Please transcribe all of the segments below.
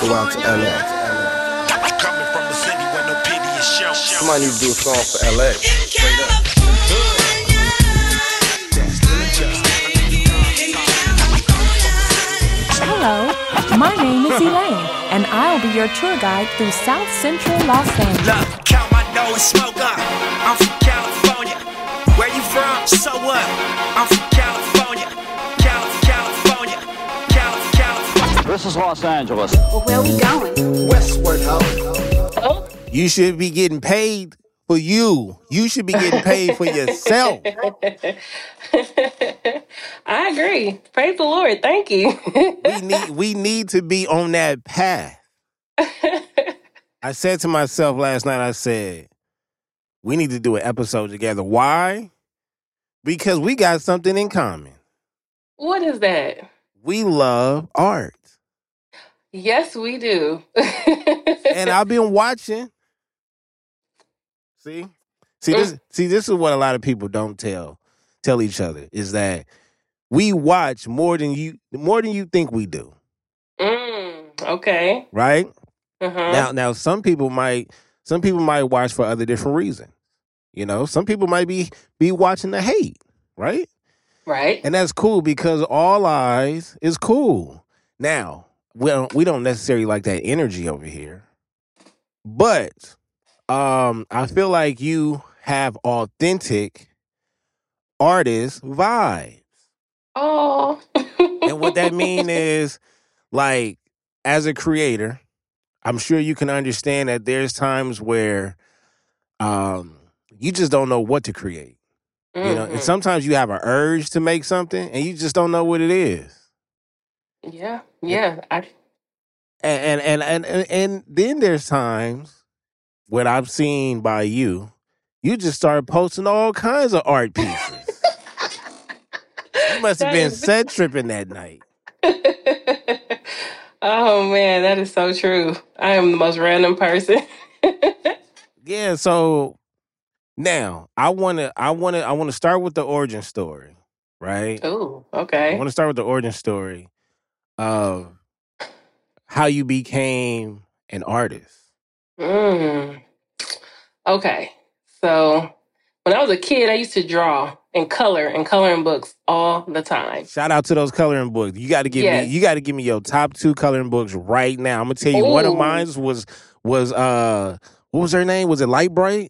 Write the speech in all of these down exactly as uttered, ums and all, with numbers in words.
go out to L A. Coming from the city where no pity is shown. Somebody need to do a song for L A. Straight up. Hello, my name is Elaine, and I'll be your tour guide through South Central Los Angeles. Look, count my nose, smoke up. I'm from California. Where you from? So what? I'm from California. Cal- California. Cal- California. This is Los Angeles. Well, where we going? Westward, ho. Oh, You should be getting paid for you. You should be getting paid for yourself. I agree. Praise the Lord. Thank you. We need we need to be on that path. I said to myself last night, I said, we need to do an episode together. Why? Because we got something in common. What is that? We love art. Yes, we do. And I've been watching. See? See this see this is what a lot of people don't tell tell each other is that we watch more than you more than you think we do. Mm, okay. Right? Uh-huh. Now now some people might some people might watch for other different reasons. You know, some people might be be watching the hate, right? Right. And that's cool because all eyes is cool. Now, we don't, we don't necessarily like that energy over here. But um, I feel like you have authentic artist vibes. Oh. And what that mean is, like, as a creator, I'm sure you can understand that there's times where um, you just don't know what to create. You know, and sometimes you have an urge to make something and you just don't know what it is. Yeah. Yeah. I. And and and and, and then there's times when I've seen by you, you just started posting all kinds of art pieces. You must have That been is- set tripping that night. Oh man, that is so true. I am the most random person. Yeah, so now I wanna I wanna I wanna start with the origin story, right? Oh, I okay. wanna start with the origin story of how you became an artist. Mm. Okay. So when I was a kid, I used to draw and color and coloring books all the time. Shout out to those coloring books. You got to give Yes. me. You got to give me your top two coloring books right now. I'm gonna tell you. One of Ooh. mine was was uh what was her name? Was it Light Bright?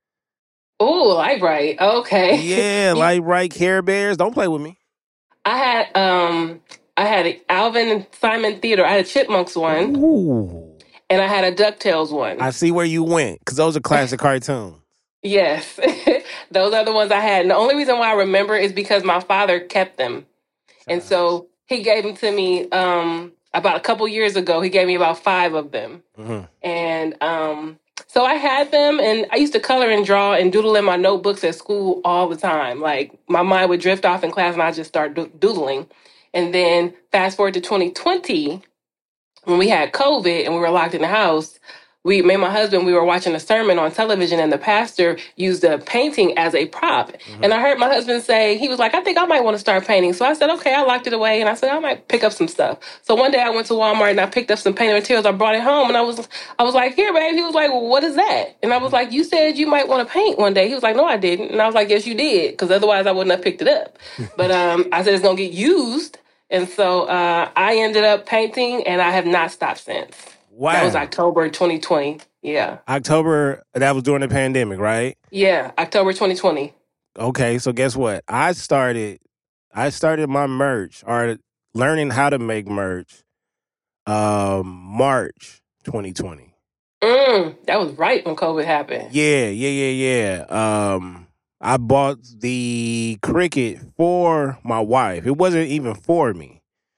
Oh, Light Bright. Okay. Yeah, Light Bright. Care Bears. Don't play with me. I had um I had a Alvin and Simon Theodore. I had a Chipmunks one Ooh, and I had a DuckTales one. I see where you went because those are classic cartoons. Yes. Those are the ones I had. And the only reason why I remember is because my father kept them. And so he gave them to me um, about a couple years ago. He gave me about five of them. Mhm. And um, so I had them, and I used to color and draw and doodle in my notebooks at school all the time. Like, my mind would drift off in class, and I'd just start do- doodling. And then fast forward to twenty twenty, when we had COVID and we were locked in the house, we, me and my husband, we were watching a sermon on television, and the pastor used a painting as a prop. Mm-hmm. And I heard my husband say, he was like, I think I might want to start painting. So I said, okay, I locked it away. And I said, I might pick up some stuff. So one day I went to Walmart and I picked up some painting materials. I brought it home and I was I was like, here, babe. He was like, well, what is that? And I was like, you said you might want to paint one day. He was like, no, I didn't. And I was like, yes, you did. Because otherwise I wouldn't have picked it up. But um, I said, it's going to get used. And so uh, I ended up painting and I have not stopped since. Wow. That was October twenty twenty. Yeah. October. That was during the pandemic, right? Yeah. October twenty twenty. Okay, so guess what? I started. I started my merch or learning how to make merch. Um, March twenty twenty. Mm, that was right when COVID happened. Yeah, yeah, yeah, yeah. Um, I bought the Cricut for my wife. It wasn't even for me.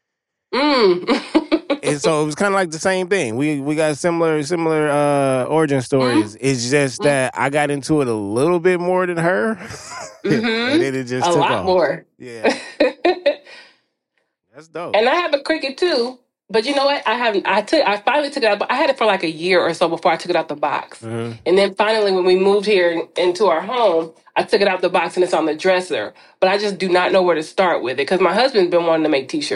Mm. And so it was kind of like the same thing. We we got similar similar uh, origin stories. Mm-hmm. It's just that I got into it a little bit more than her, Mm-hmm. and then it just A took lot off. more. Yeah, that's dope. And I have a Cricut too. But you know what? I haven't. I took. I finally took it out. But I had it for like a year or so before I took it out the box. Mhm. And then finally, when we moved here into our home, I took it out the box and it's on the dresser. But I just do not know where to start with it because my husband's been wanting to make T-shirts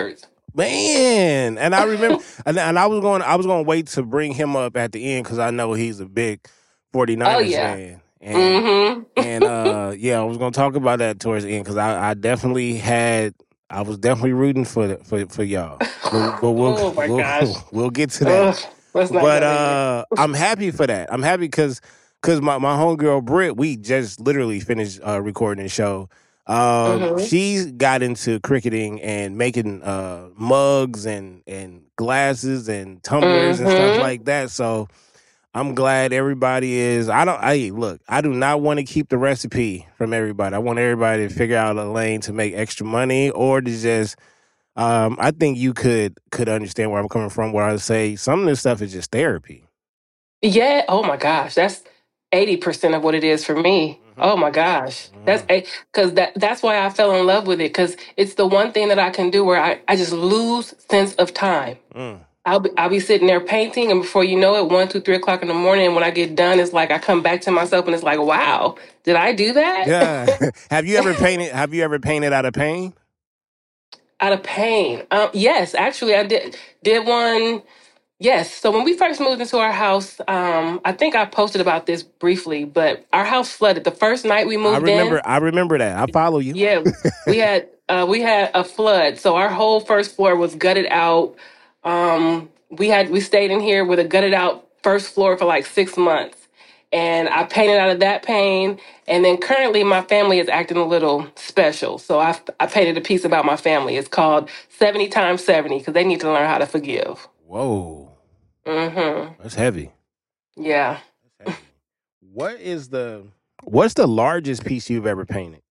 Man, and I remember, and, and I was going, I was going to wait to bring him up at the end because I know he's a big Oh 49ers yeah. fan, and Mm-hmm. and uh, yeah, I was going to talk about that towards the end because I, I definitely had, I was definitely rooting for the, for for y'all, but, but we'll Oh my we'll gosh. we'll get to that. Ugh, let's not But go there. uh, I'm happy for that. I'm happy because because my my homegirl Britt, we just literally finished uh, recording the show. Um, Mm-hmm. she got into cricketing and making uh, mugs and and glasses and tumblers and stuff Mm-hmm. like that. So I'm glad everybody is. I don't. I look. I do not want to keep the recipe from everybody. I want everybody to figure out a lane to make extra money or to just. Um, I think you could could understand where I'm coming from. Where I say some of this stuff is just therapy. Yeah. Oh my gosh. That's eighty percent of what it is for me. Mm-hmm. Oh my gosh. That's Mm-hmm. because that that's why I fell in love with it because it's the one thing that I can do where I, I just lose sense of time. Mm. I'll be, I'll be sitting there painting, and before you know it, one, two, three o'clock in the morning. And when I get done, it's like I come back to myself, and it's like, wow, did I do that? Yeah. Have you ever painted? Have you ever painted out of pain? Out of pain. Um, yes, actually, I did did one. Yes. So when we first moved into our house, um, I think I posted about this briefly, but our house flooded the first night we I moved in. remember. I remember that. I follow you. Yeah, we had uh, we had a flood, so our whole first floor was gutted out. Um, we had we stayed in here with a gutted out first floor for like six months, and I painted out of that pain. And then currently, my family is acting a little special, so I I painted a piece about my family. It's called seventy times seventy because they need to learn how to forgive. Whoa, Mm-hmm. that's heavy. Yeah. That's heavy. What is the What's the largest piece you've ever painted?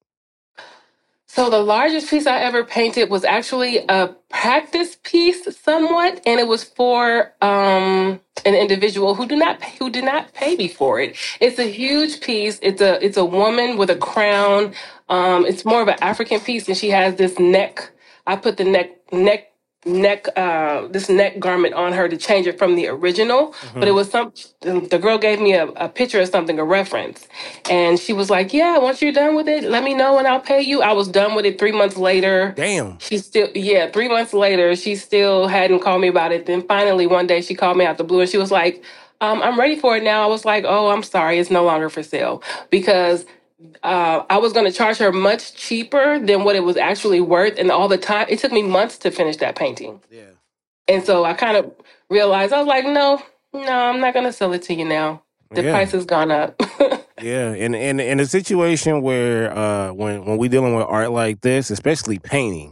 So the largest piece I ever painted was actually a practice piece, somewhat, and it was for um, an individual who do not who did not pay me for it. It's a huge piece. It's a it's a woman with a crown. Um, it's more of an African piece, and she has this neck. I put the neck neck neck uh this neck garment on her to change it from the original, but it Mm-hmm. was some the girl gave me a, a picture of something, a reference, and she was like, yeah, once you're done with it, let me know and I'll pay you. I was done with it three months later. Damn. She still, yeah, three months later, she still hadn't called me about it. Then finally one day she called me out the blue and she was like, um, I'm ready for it now. I was like, oh, I'm sorry, it's no longer for sale because uh, I was going to charge her much cheaper than what it was actually worth. And all the time, it took me months to finish that painting. Yeah. And so I kind of realized, I was like, no, no, I'm not going to sell it to you now. The Yeah. price has gone up. Yeah, and in in a situation where uh when when we dealing with art like this, especially painting,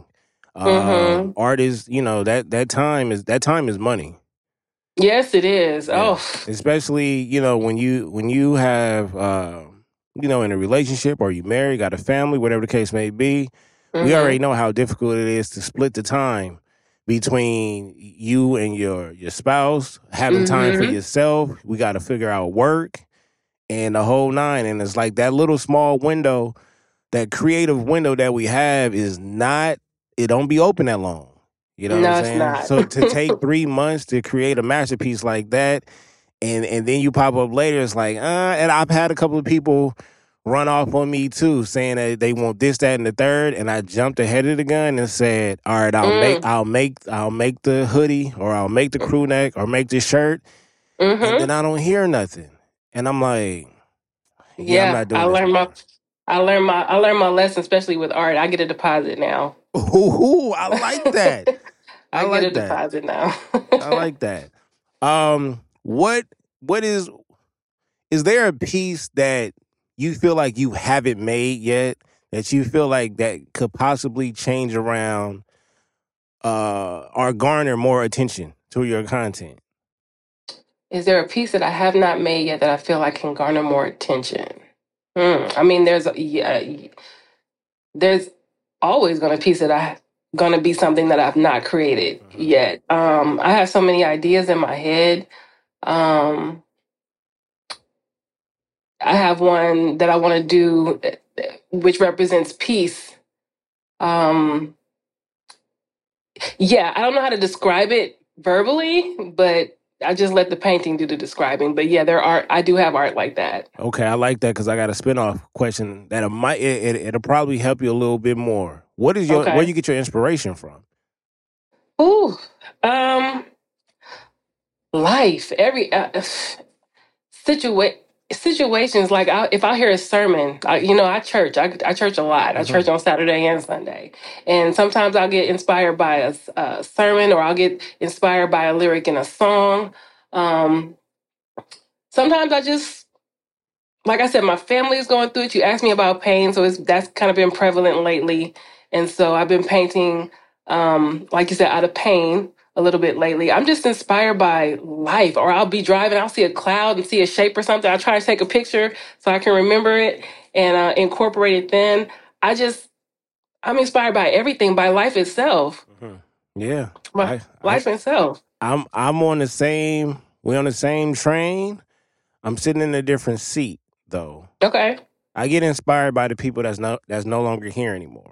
uh, hmm art is you know that that time is that time is money. Yes, it is. Yeah, Oh, especially you know when you when you have uh you know in a relationship or you married, got a family, whatever the case may be. We hmm already know how difficult it is to split the time between you and your your spouse, having time for hmm yourself. We got to figure out work and the whole nine. And it's like that little small window, that creative window that we have is not, it don't be open that long. You know what No, I'm it's saying? not. So to take three months to create a masterpiece like that, and and then you pop up later, it's like, uh, and I've had a couple of people run off on me too, saying that they want this, that, and the third, and I jumped ahead of the gun and said, all right, I'll make, Mm. I'll make, I'll make the hoodie, or I'll make the crew neck, or make the shirt, and hmm then I don't hear nothing, and I'm like, yeah, I'm Yeah, not I doing this learned no my more. I learned my I learned my lesson, especially with art. I get a deposit now. Ooh, I like that. I I get a like that. deposit now. I like that. Um, what what is is there a piece that you feel like you haven't made yet that you feel like that could possibly change around uh or garner more attention to your content? Is there a piece that I have not made yet that I feel like can garner more attention? Hmm. I mean, there's a, yeah, y- there's always going to piece that I going to be something that I've not created Mhm. yet. Um, I have so many ideas in my head. Um, I have one that I want to do, uh, which represents peace. Um, yeah, I don't know how to describe it verbally, but I just let the painting do the describing. But yeah, there are. I do have art like that. Okay, I like that because I got a spinoff question that it might it, it, it'll probably help you a little bit more. What is your where Okay. you get your inspiration from? Ooh, um, life. Every uh, situa- situations like I, if I hear a sermon, I, you know, I church. I, I church a lot. I Hmm. church on Saturday and Sunday, and sometimes I'll get inspired by a, s- a sermon, or I'll get inspired by a lyric in a song. Um, sometimes I just, like I said, my family is going through it. You asked me about pain, so it's that's kind of been prevalent lately, and so I've been painting, um, like you said, out of pain a little bit lately. I'm just inspired by life, or I'll be driving, I'll see a cloud and see a shape or something. I try to take a picture so I can remember it and uh, incorporate it. Then I just I'm inspired by everything, by life itself, Hmm. Yeah, by I, I, life itself. I'm, I'm on the same. We on the same train. I'm sitting in a different seat though. Okay. I get inspired by the people that's no that's no longer here anymore.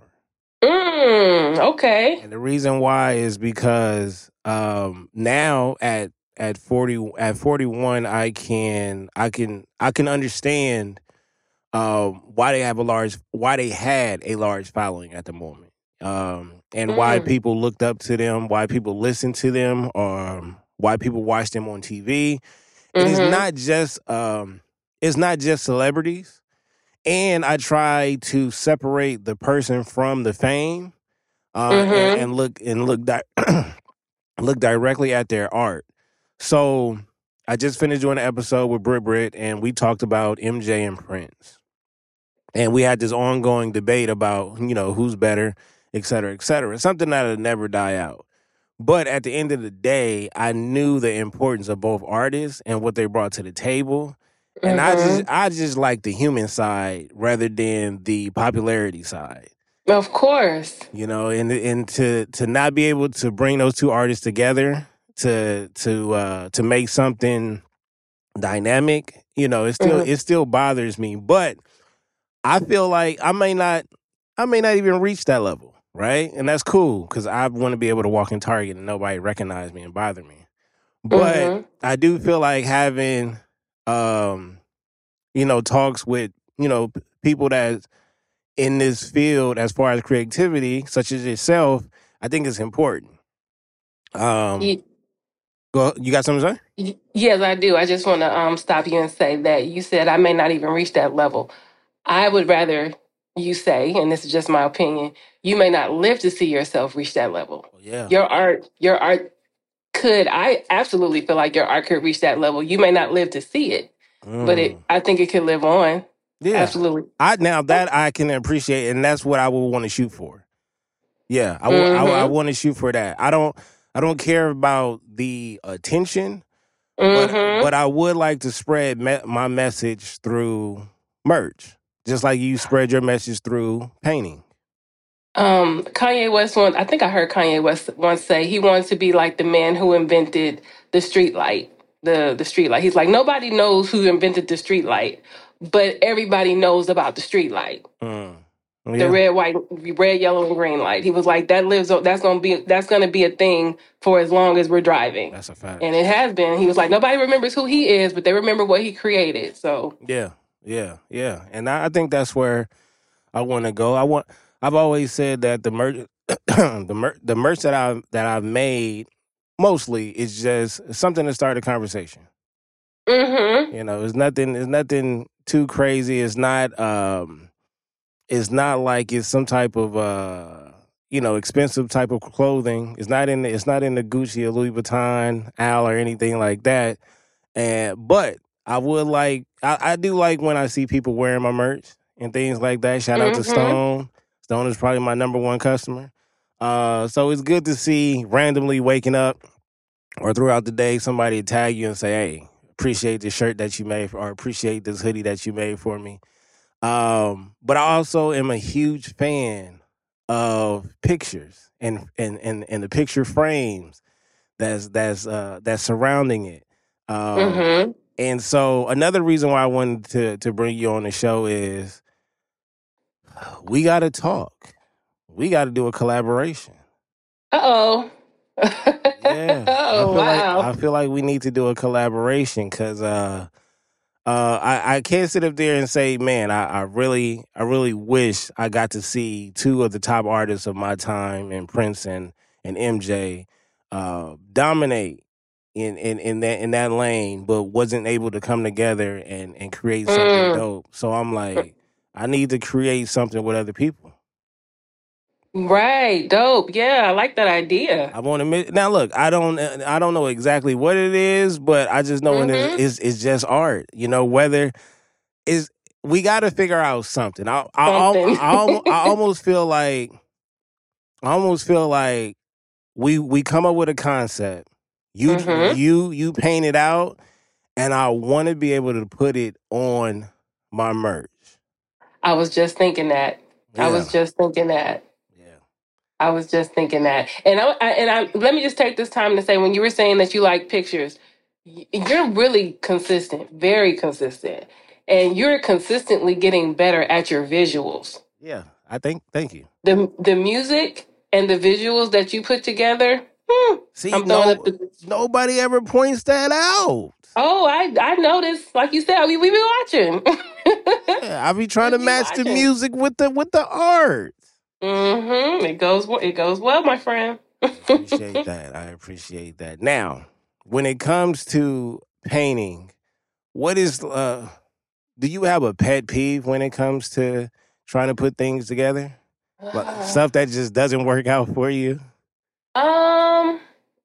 Mm, okay. And the reason why is because um, now at at forty at forty-one I can I can I can understand um, why they have a large why they had a large following at the moment. Um, and why Mm, people looked up to them, why people listened to them, or why people watched them on T V. And it's mm-hmm. not just um, it's not just celebrities. And I try to separate the person from the fame, uh, and, Mm-hmm. and look and look di- look directly at their art. So I just finished doing an episode with Brit Brit, and we talked about M J and Prince, and we had this ongoing debate about you know who's better, et cetera, et cetera. Something that'll never die out. But at the end of the day, I knew the importance of both artists and what they brought to the table. And I just Mm-hmm. I just like the human side rather than the popularity side. Of course. You know, and and to to not be able to bring those two artists together to to uh to make something dynamic, you know, it still Mm-hmm. it still bothers me. But I feel like I may not I may not even reach that level, right? And that's cool because I want to be able to walk in Target and nobody recognize me and bother me. But Mm-hmm. I do feel like having um, you know, talks with, you know, p- people that's in this field as far as creativity, such as yourself, I think it's important. Um, Y- go, you got something to say? y- yes, I do. I just want to um stop you and say that you said I may not even reach that level. I would rather you say, and this is just my opinion, you may not live to see yourself reach that level. Oh, yeah. Your art, your art could. I absolutely feel like your art could reach that level. You may not live to see it, but it. Mm. I think it could live on. Yeah. Absolutely. I now that I can appreciate, and that's what I would want to shoot for. Yeah, I will. I, I Mm-hmm. want to shoot for that. I don't. I don't care about the attention, but Mm-hmm. but I would like to spread me- my message through merch, just like you spread your message through painting. Um, Kanye West once, I think I heard Kanye West once say he wants to be like the man who invented the street light. The the street light. He's like, nobody knows who invented the street light, but everybody knows about the street light. Mm. The Yeah, red, white, red, yellow, and green light. He was like, that lives on that's gonna be that's gonna be a thing for as long as we're driving. that's a fact. And it has been. He was like, nobody remembers who he is, but they remember what he created. So Yeah, yeah, yeah. And I, I think that's where I want to go. I want. I've always said that the merch, the mer- the merch that I that I've made mostly is just something to start a conversation. mm-hmm. You know, it's nothing. It's nothing too crazy. It's not. Um, it's not like it's some type of uh, you know, expensive type of clothing. It's not in. The, it's not in the Gucci or Louis Vuitton, Al or anything like that. And but I would like. I, I do like when I see people wearing my merch and things like that. Shout out to Mm-hmm. Stone. Stone is probably my number one customer. Uh, so it's good to see randomly waking up or throughout the day somebody tag you and say, "Hey, appreciate the shirt that you made, for, or appreciate this hoodie that you made for me." Um, but I also am a huge fan of pictures and and and, and the picture frames that's that's uh, that's surrounding it. Um, Mm-hmm. and so another reason why I wanted to to bring you on the show is we got to talk. We got to do a collaboration. Uh-oh. Yeah, I Oh, feel like I wow. feel like we need to do a collaboration because uh, uh, I I can't sit up there and say, man, I, I really I really wish I got to see two of the top artists of my time, and Prince and and M J, uh, dominate in, in, in that in that lane, but wasn't able to come together and, and create something Mm. dope. So I'm like, I need to create something with other people. Right. Dope. Yeah, I like that idea. I want to now look. I don't. I don't know exactly what it is, but I just know Mhm. it is. It's just art. You know, whether is we got to figure out something. I I, I, Something. I, almo- I almost feel like I almost feel like we we come up with a concept. You Mhm. you you paint it out, and I want to be able to put it on my merch. I was just thinking that. I Yeah, was just thinking that. yeah. I was just thinking that. And I, I and I let me just take this time to say, when you were saying that you like pictures, y- you're really consistent, very consistent. And you're consistently getting better at your visuals. Yeah, I think. Thank you. The the music and the visuals that you put together, hmm, See, I'm throwing up no, the nobody ever points that out. Oh, I I noticed. Like you said, we we be watching. Yeah, I be trying We to be match the watching. music with the with the art. Mm-hmm. It goes well. It goes well, my friend. I appreciate that. I appreciate that. Now, when it comes to painting, what is uh do you have a pet peeve when it comes to trying to put things together? Like, stuff that just doesn't work out for you? Um,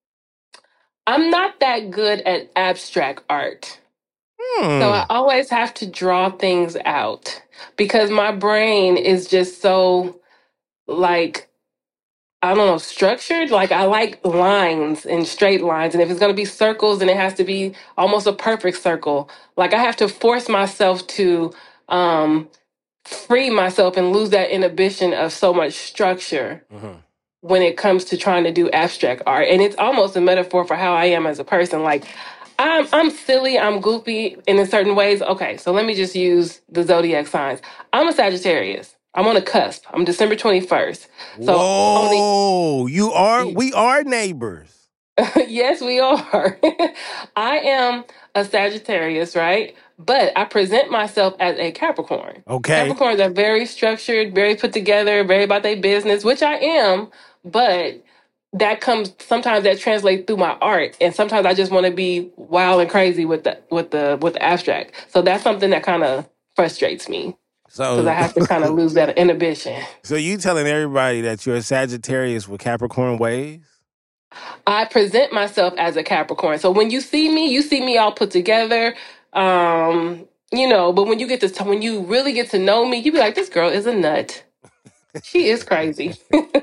I'm not that good at abstract art. So I Hmm. always have to draw things out because my brain is just so, like, I don't know, structured. Like, I like lines and straight lines. And if it's going to be circles, then it has to be almost a perfect circle. Like, I have to force myself to um, free myself and lose that inhibition of so much structure Mhm. when it comes to trying to do abstract art. And it's almost a metaphor for how I am as a person. Like, I'm I'm silly, I'm goofy and in certain ways. Okay, so let me just use the zodiac signs. I'm a Sagittarius. I'm on a cusp. I'm December twenty-first. So on the Whoa, you are we are neighbors. yes, we are. I am a Sagittarius, right? But I present myself as a Capricorn. Okay. Capricorns are very structured, very put together, very about their business, which I am. But that comes sometimes that translates through my art, and sometimes I just want to be wild and crazy with the with the with the abstract. So that's something that kind of frustrates me because I So have to kind of lose that inhibition. so you telling everybody that you're a Sagittarius with Capricorn ways? I present myself as a Capricorn. So when you see me, you see me all put together. Um, you know, but when you get to when you really get to know me, you be like, this girl is a nut. She is crazy.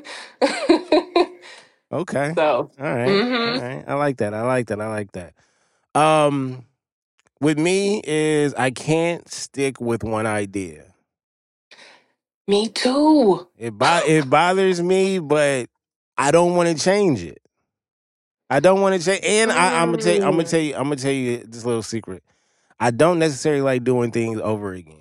Okay. So, All right. All hmm right. I like that. I like that. I like that. Um, with me is I can't stick with one idea. me too. It bo- it bothers me, but I don't want to change it. I don't want to change. And I, I'm gonna tell you, I'm gonna Mm. tell you, I'm gonna tell you this little secret. I don't necessarily like doing things over again.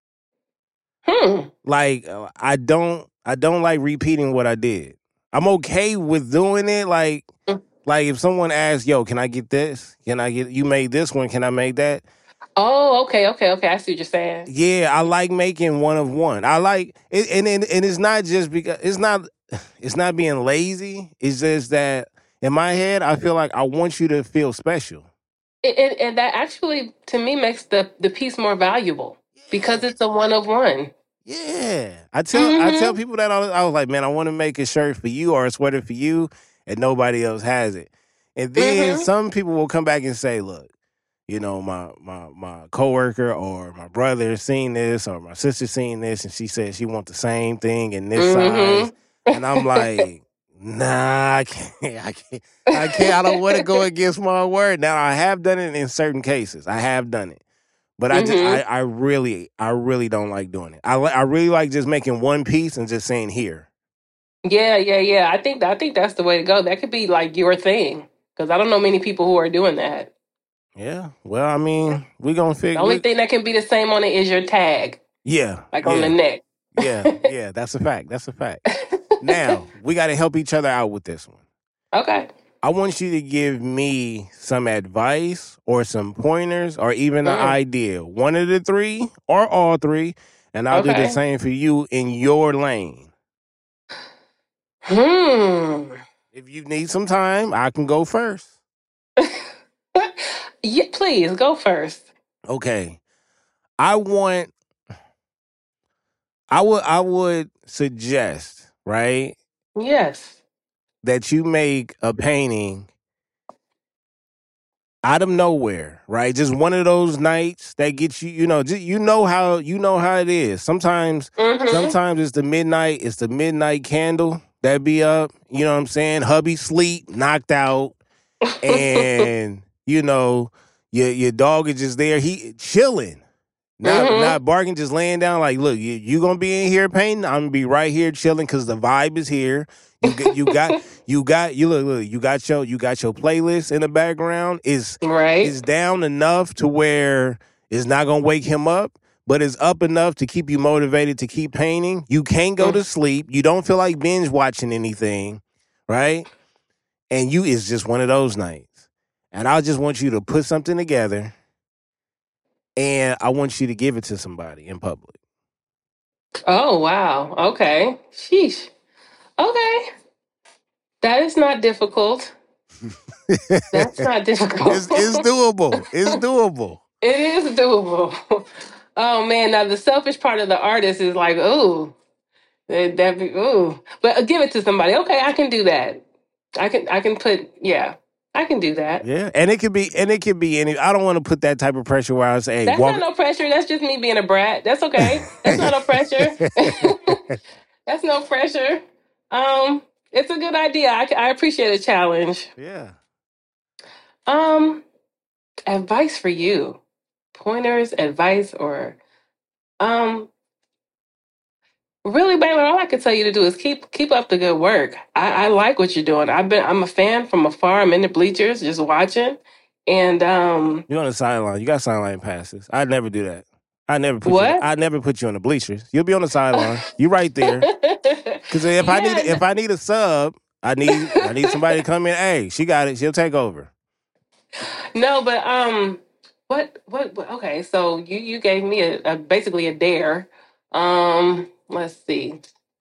Hmm. Like uh, I don't, I don't like repeating what I did. I'm okay with doing it. Like, like if someone asks, "Yo, can I get this? Can I get you made this one? Can I make that?" Oh, okay, okay, okay. I see what you're saying. Yeah, I like making one of one. I like it, and and, and it's not just because it's not it's not being lazy. It's just that in my head, I feel like I want you to feel special. And, and, and that actually, to me, makes the the piece more valuable Yeah, because it's a one of one. yeah. I tell I tell Mm-hmm. people that all, the- I was like, man, I want to make a shirt for you or a sweater for you, and nobody else has it. And then Mm-hmm. some people will come back and say, look, you know, my my my coworker or my brother seen this or my sister seen this, and she said she want the same thing in this size, and I'm Mm-hmm. like, nah, I can't, I can't, I can't. I don't want to go against my word. Now I have done it in certain cases. I have done it, but I just, I, mm-hmm. I really, I really don't like doing it. I, li- I really like just making one piece and just saying here. Yeah, yeah, yeah. I think I think that's the way to go. That could be like your thing because I don't know many people who are doing that. Yeah. Well, I mean, we gonna The figure. only We, thing that can be the same on it is your tag, yeah, like on the yeah, neck. yeah, yeah. That's a fact. That's a fact. Now, we got to help each other out with this one. Okay. I want you to give me some advice or some pointers or even an Mm, idea. One of the three or all three, and I'll do the okay. same for you in your lane. Hmm. If you need some time, I can go first. Yeah, please go first. Okay. I want I would I would suggest, right, Yes. that you make a painting out of nowhere, right? Just one of those nights that gets you, you know, just, you know how you know how it is. Sometimes Mm-hmm. sometimes it's the midnight, it's the midnight candle that be up, you know what I'm saying? Hubby sleep, knocked out, and you know, your your dog is just there, he chilling. Not Mhm. not barking, just laying down like, look, you you gonna be in here painting? I'm gonna be right here chilling because the vibe is here. You get you got you got you look look you got your you got your playlist in the background. Is Right. is down enough to where it's not gonna wake him up, but it's up enough to keep you motivated to keep painting. You can't go to sleep. You don't feel like binge watching anything, right? And you is just one of those nights. And I just want you to put something together. And I want you to give it to somebody in public. Oh wow. Okay. Sheesh. Okay. That is not difficult. That's not difficult. It's, it's doable. It's doable. It is doable. Oh man, now the selfish part of the artist is like, ooh, that that be ooh. But uh, give it to somebody. Okay, I can do that. I can I can put yeah, I can do that. Yeah, and it could be, and it could be any. I don't want to put that type of pressure where I say, "Hey, That's walk." not no pressure. That's just me being a brat. That's okay. That's not no pressure. That's no pressure. Um, it's a good idea. I, I appreciate a challenge. Yeah. Um, advice for you, pointers, advice, or um, really, Baylor. All I can tell you to do is keep keep up the good work. I, I like what you're doing. I've been I'm a fan from afar. I'm in the bleachers, just watching, and um, You're on the sideline. You got sideline passes. I'd never do that. I never put you. What? I never put you on the bleachers. You'll be on the sideline. You right there. Because if I need Yeah. if I need a sub, I need I need somebody to come in. Hey, she got it. She'll take over. No, but um, what, what, what? Okay, so you you gave me a, a basically a dare. Um, let's see.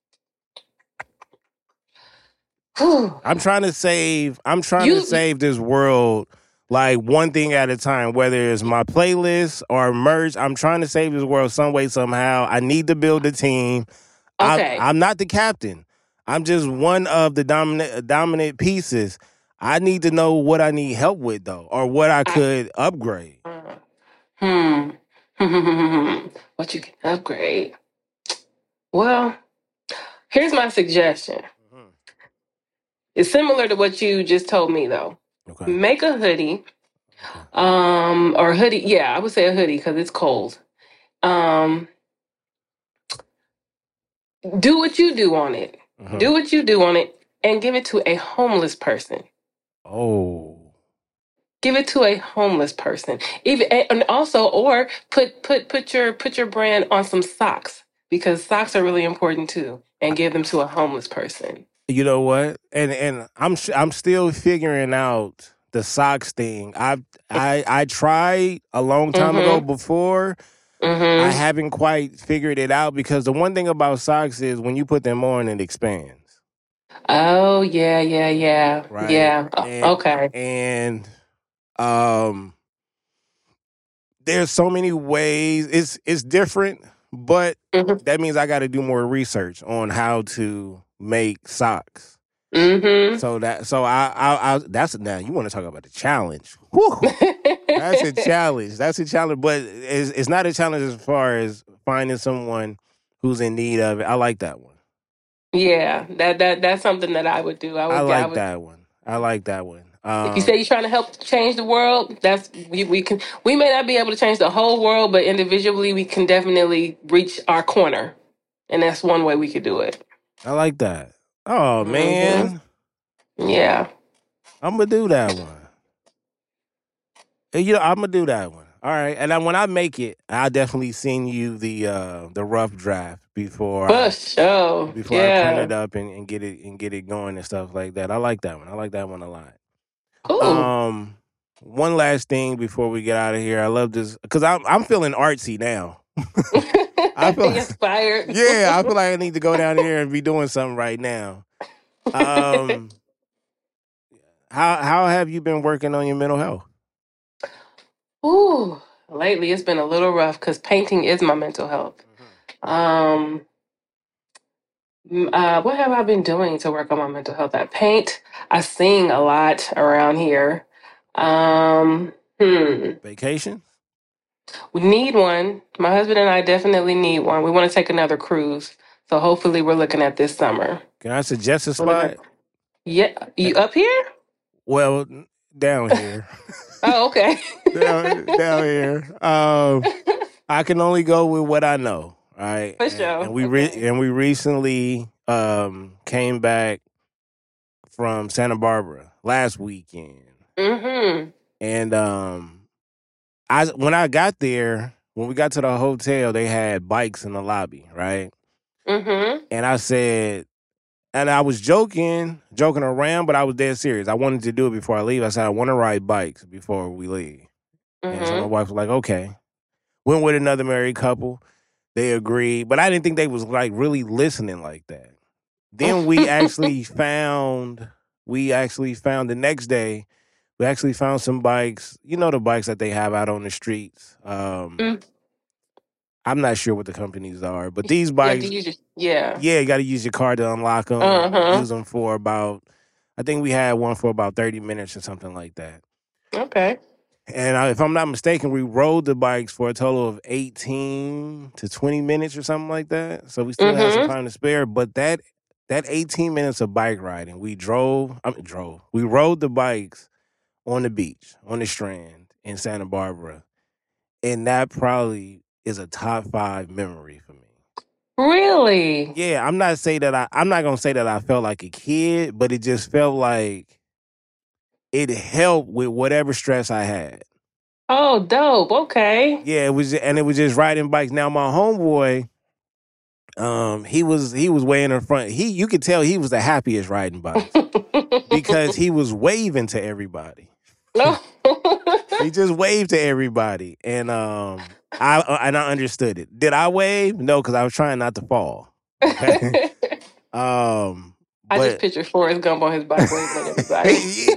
Whew. I'm trying to save. I'm trying You- to save this world like one thing at a time. Whether it's my playlist or merch, I'm trying to save this world some way somehow. I need to build a team. Okay. I'm, I'm not the captain. I'm just one of the dominant dominant pieces. I need to know what I need help with though, or what I could upgrade. Uh, hmm. What you can upgrade? Well, here's my suggestion. Mhm. It's similar to what you just told me, though. Okay. Make a hoodie, um, or hoodie. Yeah, I would say a hoodie because it's cold. Um, do what you do on it. Mhm. Do what you do on it, and give it to a homeless person. Oh. Give it to a homeless person. Even and also, or put put put your put your brand on some socks because socks are really important too, and give them to a homeless person. You know what? And and I'm sh- I'm still figuring out the socks thing. I I I tried a long time ago before. I Mm-hmm. haven't quite figured it out because the one thing about socks is when you put them on, it expands. Oh yeah, yeah, yeah, Right. yeah. O- And- okay. And um, there's so many ways. It's it's different, but Mhm. that means I got to do more research on how to make socks. Mm-hmm. So that so I I, I that's now you want to talk about the challenge. Whew. That's a challenge. That's a challenge, but it's, it's not a challenge as far as finding someone who's in need of it. I like that one. Yeah, that that that's something that I would do. I would. I I like would, that one. I like that one. Um, If you say you're trying to help change the world, that's we, we can. We may not be able to change the whole world, but individually, we can definitely reach our corner, and that's one way we could do it. I like that. Oh man, Yeah. I'm gonna do that one. And, you know, I'm gonna do that one. All right, and then when I make it, I'll definitely send you the uh, the rough draft before I, For sure. before I print Yeah. it up and, and get it and get it going and stuff like that. I like that one. I like that one a lot. Cool. Um, one last thing before we get out of here. I love this because I'm I'm feeling artsy now. I feel- Inspired. Yeah, I feel like I need to go down here and be doing something right now. Um, How how have you been working on your mental health? Ooh, lately it's been a little rough because painting is my mental health. Um, m- uh, what have I been doing to work on my mental health? I paint. I sing a lot around here. Um, hmm. Vacation? We need one. My husband and I definitely need one. We want to take another cruise, so hopefully we're looking at this summer. Can I suggest a We're looking. spot? Yeah, you up here? Well, down here. Oh, okay. down, down here. Um, I can only go with what I know. All right. For And, sure. and we re- Okay. and we recently um came back from Santa Barbara last weekend. Mm-hmm. And um I when I got there, when we got to the hotel, they had bikes in the lobby, right? Mm-hmm. And I said, and I was joking, joking around, but I was dead serious. I wanted to do it before I leave. I said, I want to ride bikes before we leave. And so my Mm-hmm. wife was like, okay. Went with another married couple. They agreed. But I didn't think they was like really listening like that. Then we actually found, we actually found the next day, we actually found some bikes, you know, the bikes that they have out on the streets. Um, Mm. I'm not sure what the companies are, but these You have to bikes, use your yeah. yeah, you got to use your card to unlock them and Uh-huh. use them for about, I think we had one for about thirty minutes or something like that. Okay. And I, if I'm not mistaken, we rode the bikes for a total of eighteen to twenty minutes or something like that. So we still had some Mm-hmm. time to spare. But that that eighteen minutes of bike riding, we drove, I mean, drove, we rode the bikes on the beach, on the Strand in Santa Barbara. And that probably is a top five memory for me. Really? Yeah, I'm not say that I I'm not gonna say that I felt like a kid, but it just felt like it helped with whatever stress I had. Oh, dope. Okay. Yeah, it was, and it was just riding bikes. Now my homeboy, um, he was he was way in the front. He you could tell he was the happiest riding bikes because he was waving to everybody. He just waved to everybody, and um, I uh, and I understood it. Did I wave? No, because I was trying not to fall. Okay. um, I just but pictured Forrest Gump on his bike waving at everybody.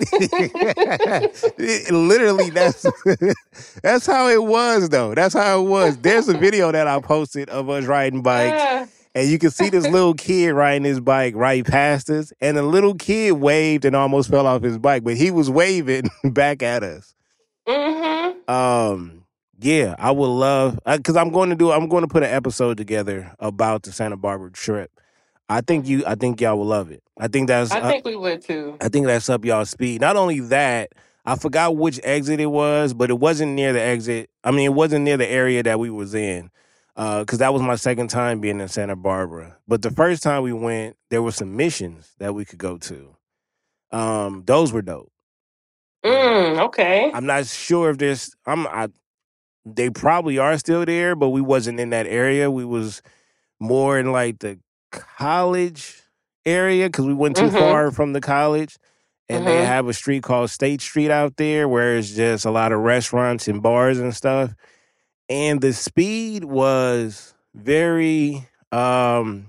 It- literally, that's that's how it was, though. That's how it was. There's a video that I posted of us riding bikes, Ah. and you can see this little kid riding his bike right past us, and the little kid waved and almost fell off his bike, but he was waving back at us. Mm-hmm. Um, yeah, I would love because I'm going to do. I'm going to put an episode together about the Santa Barbara trip. I think you. I think y'all will love it. I think that's. I Uh, think we would too. I think that's up y'all's speed. Not only that, I forgot which exit it was, but it wasn't near the exit. I mean, it wasn't near the area that we was in, because that was my second time being in Santa Barbara. But the first time we went, there were some missions that we could go to. Um, those were dope. Mm, okay. I'm not sure if there's. I'm. I. They probably are still there, but we wasn't in that area. We was more in like the college area because we went too Mm-hmm. far from the college. And they Mm-hmm. have a street called State Street out there where it's just a lot of restaurants and bars and stuff. And the speed was very um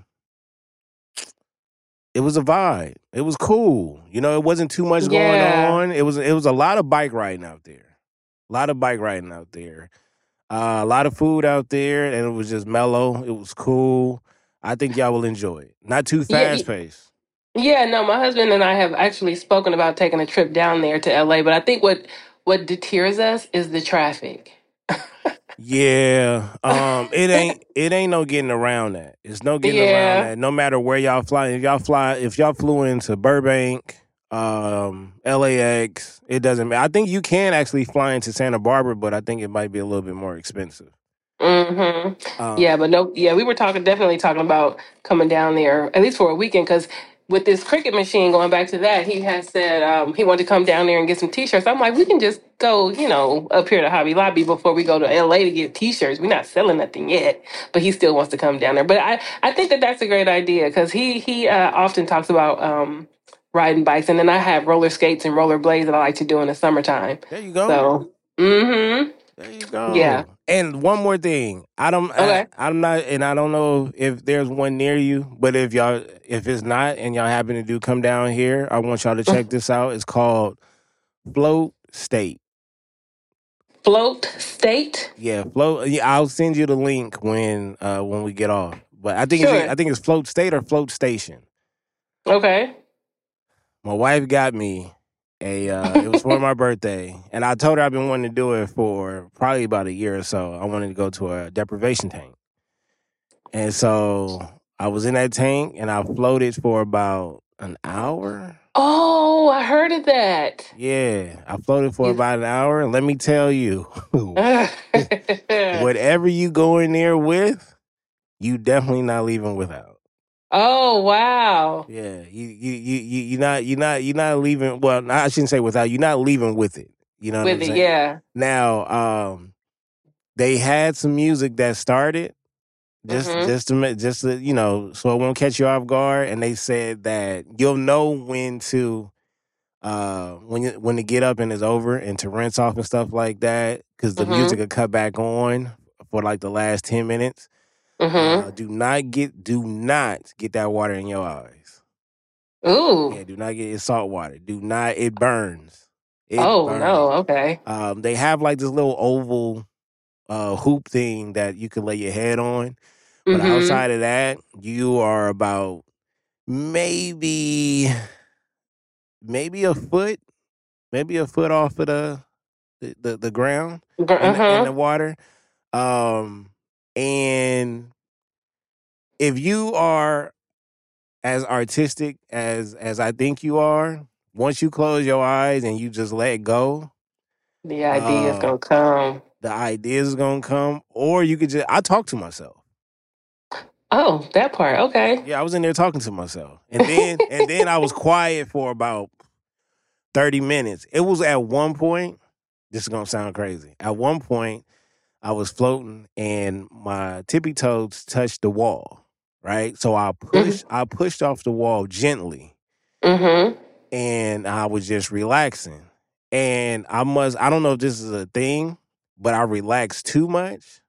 it was a vibe. It was cool. You know, it wasn't too much going Yeah. on. It was it was a lot of bike riding out there. A lot of bike riding out there. Uh, a lot of food out there, and it was just mellow. It was cool. I think y'all will enjoy it. Not too Yeah. fast paced. Yeah, no, my husband and I have actually spoken about taking a trip down there to L A, but I think what what deters us is the traffic. Yeah, um, it ain't it ain't no getting around that. It's no getting around Yeah. that. No matter where y'all fly, if y'all fly, if y'all flew into Burbank, um, L A X, it doesn't matter. I think you can actually fly into Santa Barbara, but I think it might be a little bit more expensive. Mm-hmm. Um, Yeah, but no, yeah, we were talking definitely talking about coming down there at least for a weekend because with this cricket machine, going back to that, he has said um, he wanted to come down there and get some T-shirts. I'm like, we can just go, you know, up here to Hobby Lobby before we go to L A to get T-shirts. We're not selling nothing yet, but he still wants to come down there. But I, I think that that's a great idea because he he uh, often talks about um, riding bikes, and then I have roller skates and roller blades that I like to do in the summertime. there you go. So, mm-hmm. There you Yeah. go. And one more thing, I don't, I, Okay. I'm not, and I don't know if there's one near you, but if y'all, if it's not, and y'all happen to do come down here, I want y'all to check this out. It's called Float State. Float State. Yeah, float. Yeah, I'll send you the link when uh when we get off. But I think it's Sure. I think it's Float State or Float Station. Okay. My wife got me a. Uh, it was for my birthday, and I told her I've been wanting to do it for probably about a year or so. I wanted to go to a deprivation tank, and so I was in that tank, and I floated for about an hour. Oh, I heard of that. Yeah, I floated for You- about an hour, and let me tell you, oh whatever you go in there with, you definitely not leaving without. wow. Yeah, you you you you you're not you're not you're not leaving. Well, I shouldn't say without. You're not leaving with it. You know what With I'm it, saying? yeah. Now, um, they had some music that started just Mhm. just to ma- just to, you know, so it won't catch you off guard. And they said that you'll know when to uh when you when to get up and it's over and to rinse off and stuff like that because the Mhm. music will cut back on for like the last ten minutes. Mhm. Uh, do not get do not get that water in your eyes. Ooh. Yeah, do not get it salt water. Do not. It burns. It Oh burns. no. Okay. Um, they have like this little oval uh, hoop thing that you can lay your head on, but Mhm. outside of that, you are about maybe maybe a foot, maybe a foot off of the the, the, the ground Uh in the, in the huh. water. Um, and if you are as artistic as as I think you are, once you close your eyes and you just let go, The idea is uh, gonna come. the ideas is gonna come. Or you could just I talk to myself. Oh, that part. Okay. Yeah, I was in there talking to myself. And then and then I was quiet for about thirty minutes. It was at one point, this is gonna sound crazy. At one point, I was floating and my tippy toes touched the wall. Right? So I pushed I pushed off the wall gently. Mhm. And I was just relaxing. And I must, I don't know if this is a thing, but I relaxed too much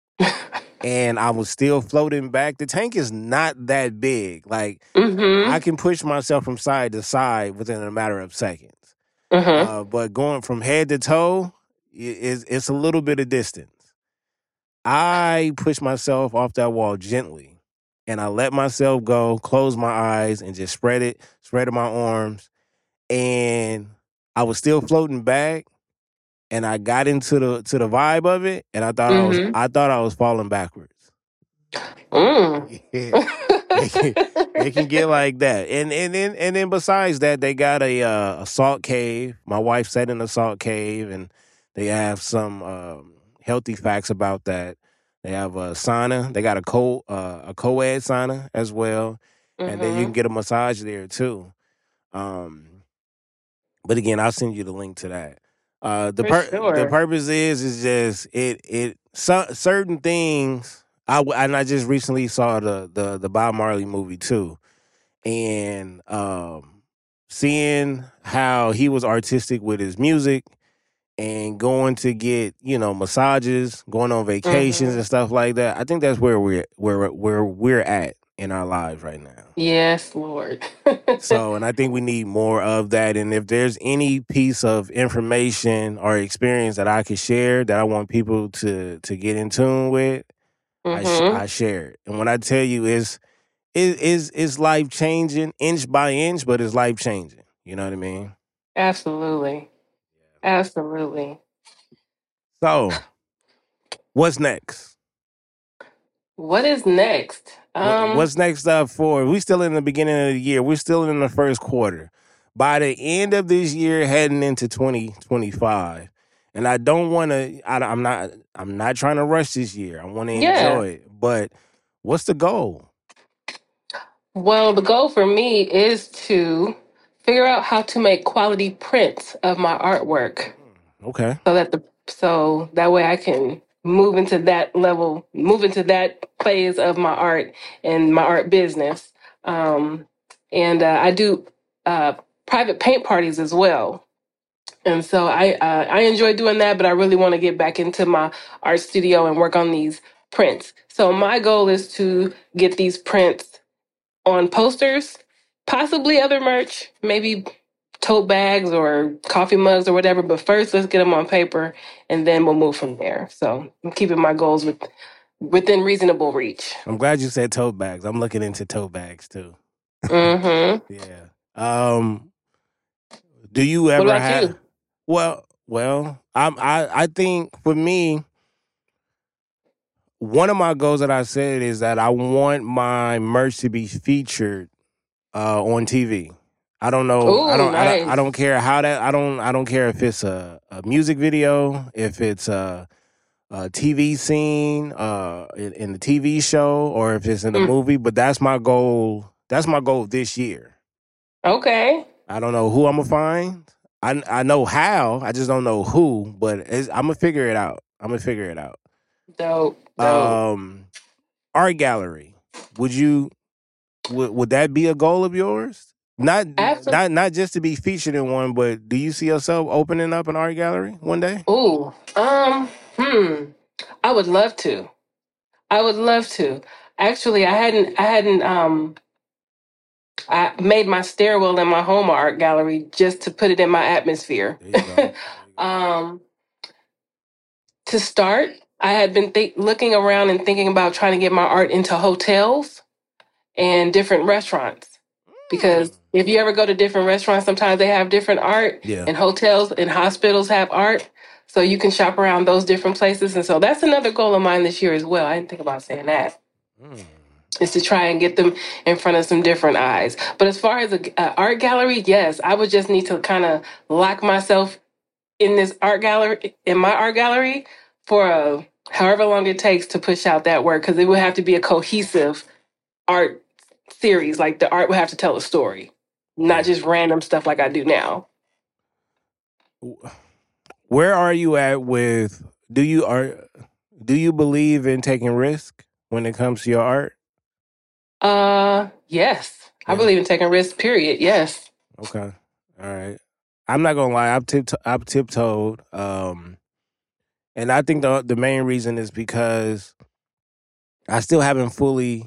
and I was still floating back. The tank is not that big. Like, mhm. I can push myself from side to side within a matter of seconds. Mhm. Uh, but going from head to toe is it's a little bit of distance. I pushed myself off that wall gently and I let myself go, close my eyes, and just spread it, spread my arms. And I was still floating back, and I got into the to the vibe of it, and I thought I was Mhm. I thought I was falling backwards. Mm. Yeah, they can, they can get like that, and and then and then besides that, they got a uh, a salt cave. My wife sat in a salt cave, and they have some um, healthy facts about that. They have a sauna. They got a co uh, a co-ed sauna as well, and then you can Mhm. get a massage there too. Um, But again, I'll send you the link to that. Uh, the For pur- the sure. purpose is is just it it so, certain things. I w- and I just recently saw the the the Bob Marley movie too, and um, seeing how he was artistic with his music and going to get you know massages, going on vacations Mhm. and stuff like that. I think that's where we're where where we're at in our lives right now. Yes, Lord. So, and I think we need more of that. And if there's any piece of information or experience that I could share that I want people to to get in tune with, I sh- mhm. I share it. And when I tell you, it's it is it's life changing inch by inch, but it's life changing. You know what I mean? Absolutely. Absolutely. So, what's next? What is next? What Um. what's next up for? We still in the beginning of the year. We're still in the first quarter. By the end of this year, heading into twenty twenty-five, and I don't want to. I'm not. I'm not trying to rush this year. I want to Yeah. enjoy it. But what's the goal? Well, the goal for me is to figure out how to make quality prints of my artwork, Okay. so that the so that way I can move into that level, move into that phase of my art and my art business. Um, and uh, I do uh, private paint parties as well. And so I uh, I enjoy doing that, but I really want to get back into my art studio and work on these prints. So my goal is to get these prints on posters, possibly other merch, maybe tote bags or coffee mugs or whatever. But first, let's get them on paper, and then we'll move from there. So I'm keeping my goals with within reasonable reach. I'm glad you said tote bags. I'm looking into tote bags too. Mm-hmm. Yeah. Um. Do you What ever about have? you? Well, well, I'm. I I think for me, one of my goals that I said is that I want my merch to be featured uh, on T V. I don't know. I Ooh, don't. I don't. I nice. don't care how that. I don't. I don't care if it's a, a music video, if it's a, a T V scene, uh, in, in the T V show, or if it's in a Mm. movie. But that's my goal. That's my goal this year. Okay. I don't know who I'm gonna find. I I know how. I just don't know who. But it's, I'm gonna figure it out. I'm gonna figure it out. Dope. Dope. Um, art gallery. Would you? Would would that be a goal of yours? Not Absolutely. not not just to be featured in one, but do you see yourself opening up an art gallery one day? Ooh. Um. Hmm. I would love to. I would love to. Actually, I hadn't. I hadn't. Um. I made my stairwell in my home art gallery just to put it in my atmosphere. There you go. There you go. um. To start, I had been th- looking around and thinking about trying to get my art into hotels and different restaurants. Because if you ever go to different restaurants, sometimes they have different art, Yeah. and hotels and hospitals have art. So you can shop around those different places. And so that's another goal of mine this year as well. I didn't think about saying that. Mm. Is to try and get them in front of some different eyes. But as far as an art gallery, yes, I would just need to kind of lock myself in this art gallery, in my art gallery, for a, however long it takes to push out that work, because it would have to be a cohesive art series. Like the art would have to tell a story, not just random stuff like I do now. Where are you at with? Do you are? Do you believe in taking risk when it comes to your art? Uh, yes, I Yeah. believe in taking risks. Period. Yes. Okay. All right. I'm not gonna lie. I've tip I've tiptoed, um, and I think the the main reason is because I still haven't fully.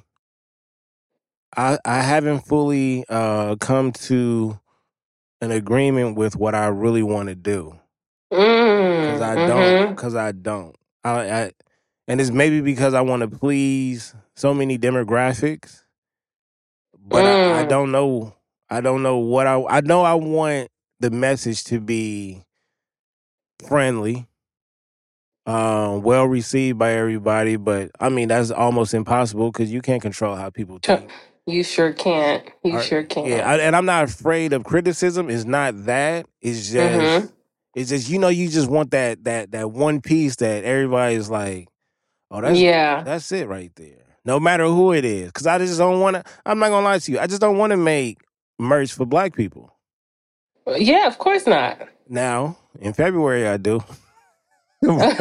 I I haven't fully uh, come to an agreement with what I really want to do. Cause Mm, I mm-hmm. don't. Cause I don't. I, I and it's maybe because I want to please so many demographics, but I, I Mm. don't know. I don't know what I. I know I want the message to be friendly, uh, well received by everybody. But I mean, that's almost impossible because you can't control how people Sure. think. You sure can't. You Or- sure can't. Yeah, I, and I'm not afraid of criticism. It's not that. It's just. Mhm. It's just you know you just want that that that one piece that everybody's like, oh that's Yeah. that's it right there. No matter who it is, because I just don't want to. I'm not gonna lie to you. I just don't want to make merch for black people. Yeah, of course not. Now in February I do, but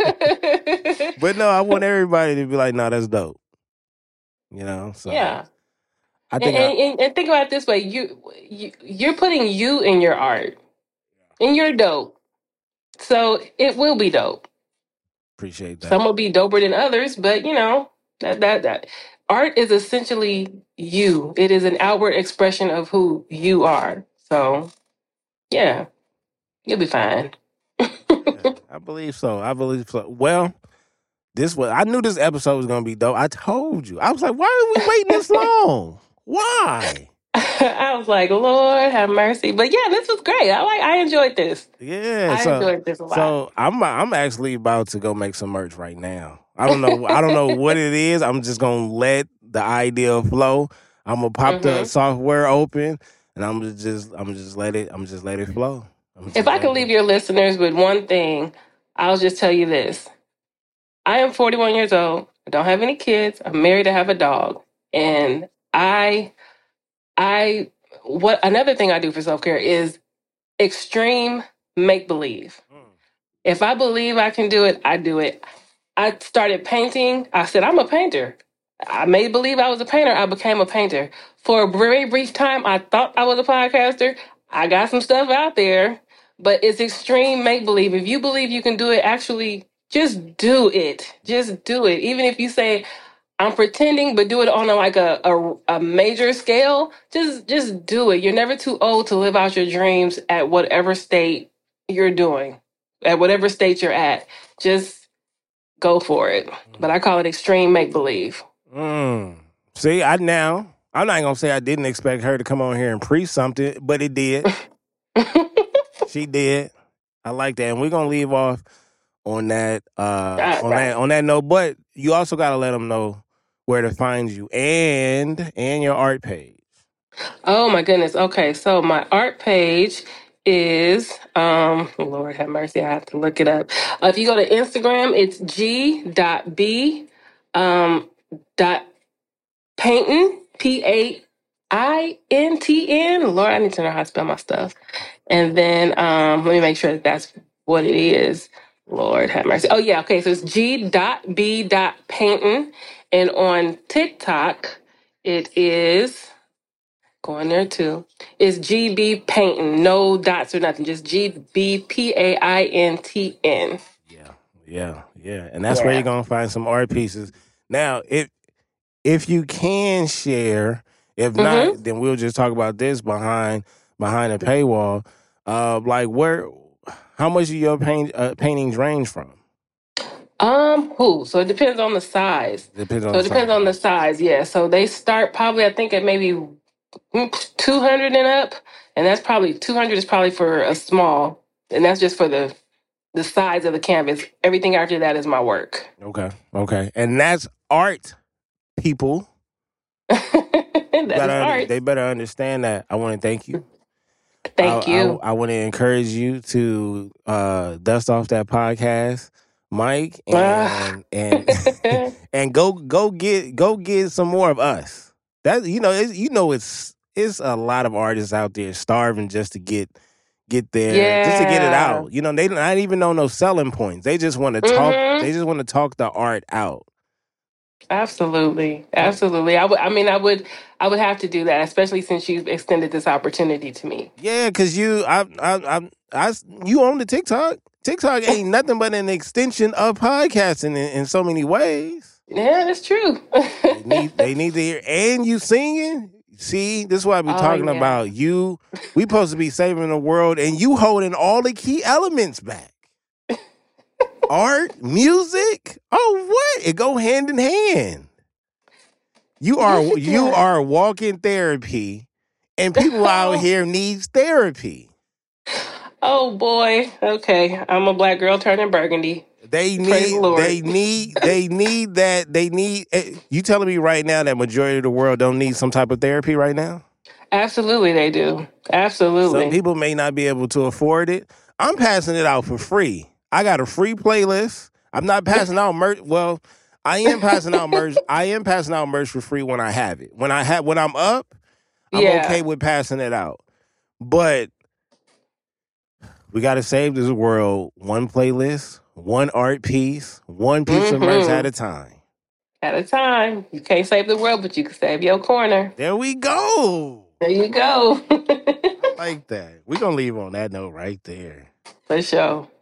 no, I want everybody to be like, no, that's dope. You know, so Yeah. I And, think I, and, and, and think about it this way: you, you you're putting you in your art, and you're dope. So it will be dope. appreciate that. Some will be doper than others, but you know that that that art is essentially you. It is an outward expression of who you are. So yeah, you'll be fine. Yeah, I believe so. I believe so. Well, this was. I knew this episode was gonna be dope. I told you. I was like, why are we waiting this long? Why? I was like, Lord have mercy. But yeah, this was great. I like I enjoyed this. Yeah, I so enjoyed this a lot. so I'm I'm actually about to go make some merch right now. I don't know I don't know what it is. I'm just gonna let the idea flow. I'm gonna pop the Mhm. software open, and I'm gonna just I'm gonna just let it I'm just let it flow. I'm just If I let could it- leave your listeners with one thing, I'll just tell you this. I am forty-one years old. I don't have any kids. I'm married. I have a dog. And I, I, what another thing I do for self care is extreme make believe. If I believe I can do it, I do it. I started painting. I said, I'm a painter. I made believe I was a painter. I became a painter. For a very brief time, I thought I was a podcaster. I got some stuff out there. but it's extreme make believe. If you believe you can do it, actually just do it. Just do it. Even if you say, I'm pretending, but do it on a, like a, a a major scale. Just just do it. You're never too old to live out your dreams at whatever state you're doing, at whatever state you're at. Just go for it. But I call it extreme make believe. Mm. See, I now I'm not gonna say I didn't expect her to come on here and preach something, but it did. She did. I like that, and we're gonna leave off on that uh, Right, on right. that on that note. But you also gotta let them know where to find you and and your art page. Oh my goodness. Okay, so my art page is um Lord have mercy, I have to look it up. Uh, if you go to Instagram, it's g dot b um dot paintin, P A I N T N. Lord, I need to know how to spell my stuff. And then um let me make sure that that's what it is. Lord have mercy. Oh yeah, okay, so it's g dot b dot paintin, and on TikTok it is going there too. It's G B Paintin, no dots or nothing, just G B P A I N T N. Yeah, yeah, yeah, and that's where Yeah. you're gonna find some art pieces. Now, if if you can share, if Mm-hmm. not, then we'll just talk about this behind behind a paywall. Uh, like where, how much of your paint uh, paintings range from? Um, who? So it depends on the size. Depends on So the it depends size. on the size, yeah. So they start probably, I think, at maybe two hundred and up, and that's probably two hundred is probably for a small, and that's just for the the size of the canvas. Everything after that is my work. Okay, okay, and that's art, people. That is Gotta under- art. They better understand that. I want to thank you. Thank I, you. I, I want to encourage you to uh, dust off that podcast, Mike, and and and go go get go get some more of us. That you know it's, you know it's it's a lot of artists out there starving just to get get there, just to get it Yeah. out. You know they not even know no selling points. They just want to talk. Mhm. They just want to talk the art out. Absolutely, absolutely. I would. I mean, I would. I would have to do that, especially since you've extended this opportunity to me. Yeah, because you, I, I, I, I, you own the TikTok. TikTok ain't nothing but an extension of podcasting in, in so many ways. Yeah, that's true. They need, they need to hear, and you singing. See, this is what I be Oh, talking yeah. about. You, we supposed to be saving the world, and you holding all the key elements back. Art, music. Oh, what? It go hand in hand. You are Yes, it you does. are walking therapy, and people out here needs therapy. Oh boy. Okay, I'm a black girl turning burgundy. They Praise need, the Lord. they need, they need that. They need. eh, You telling me right now that majority of the world don't need some type of therapy right now? Absolutely, they do. Absolutely. Some people may not be able to afford it. I'm passing it out for free. I got a free playlist. I'm not passing out merch. Well, I am passing out merch. I am passing out merch for free when I have it. When I have, when I'm up, I'm Yeah. okay with passing it out. But we got to save this world one playlist, one art piece, one piece of merch Mhm. at a time. At a time. You can't save the world, but you can save your corner. There we go. There you go. Like that. We're going to leave on that note right there. For sure.